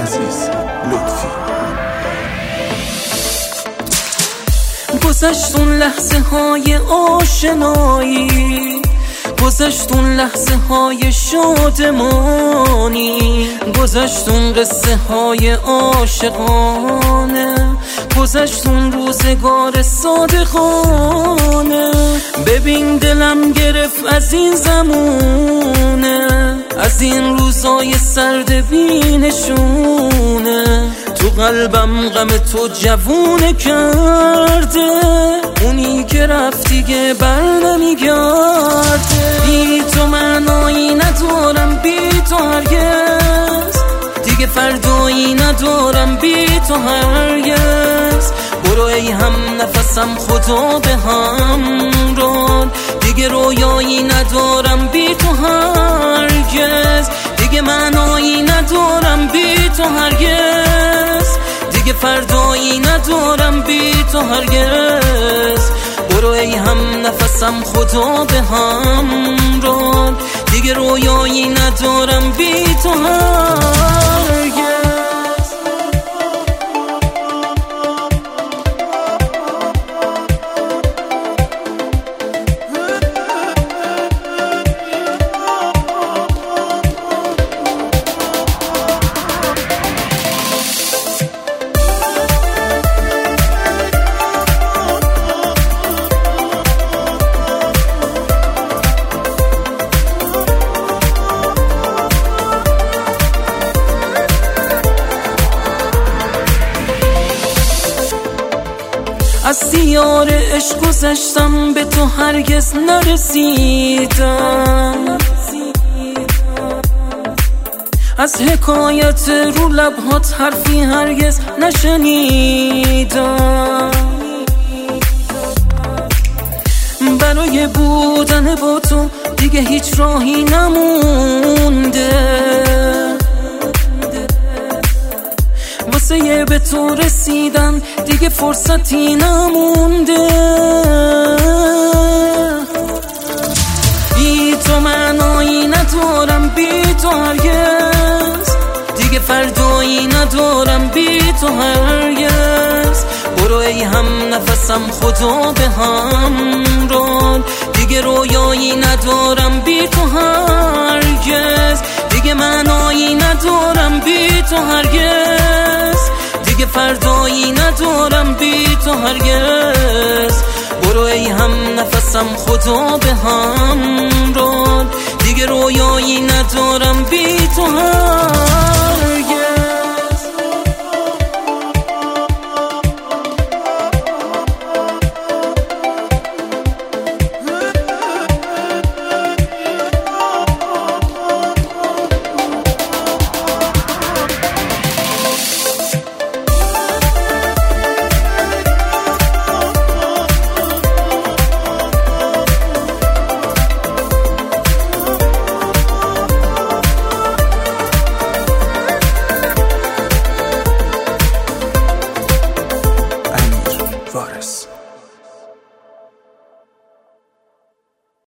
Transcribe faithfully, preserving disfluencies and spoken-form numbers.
عزیز لطفی. گذشت اون لحظه های آشنایی، گذشت اون لحظه های شادمانی، گذشت اون قصه های عاشقانه، گذشت اون روزگار صادقانه. ببین دلم گرفت از این زمونه، از این روزای سرد بینشونه. تو قلبم غم تو جوونه کرده، اونی که رفت دیگه بر نمیگرده. بی تو معنایی ندارم، بی تو هرگز دیگه فردایی ندارم، بی تو هرگز. برو ای هم نفسم خدا به همراه، دیگه رویایی ندارم، بی تو هرگز دیگه معنایی ندارم، بی تو هرگز دیگه فردایی ندارم، بی تو هرگز. برو ای هم نفسم خدا به همراه، دیگه رویایی ندارم، بی تو هرگز. از دیار عشق گذشتم، به تو هرگز نرسیدم. از حکایت رو لبهات حرفی هرگز نشنیدم. برای بودن با تو دیگه هیچ راهی نمونده، واسه به تو رسیدن دیگه فرصتی نمونده. بی تو معنایی ندارم، بی تو هرگز دیگه فردایی ندارم، بی تو هرگز. برو ای هم نفسم خدا به همراه، دیگه رویایی ندارم، بی تو هرگز دیگه معنایی ندارم، بی تو هرگز دیگه فردایی ندارم، بی تو هرگز. برو ای هم نفسم خدا به همراه، دیگه رویایی ندارم، بی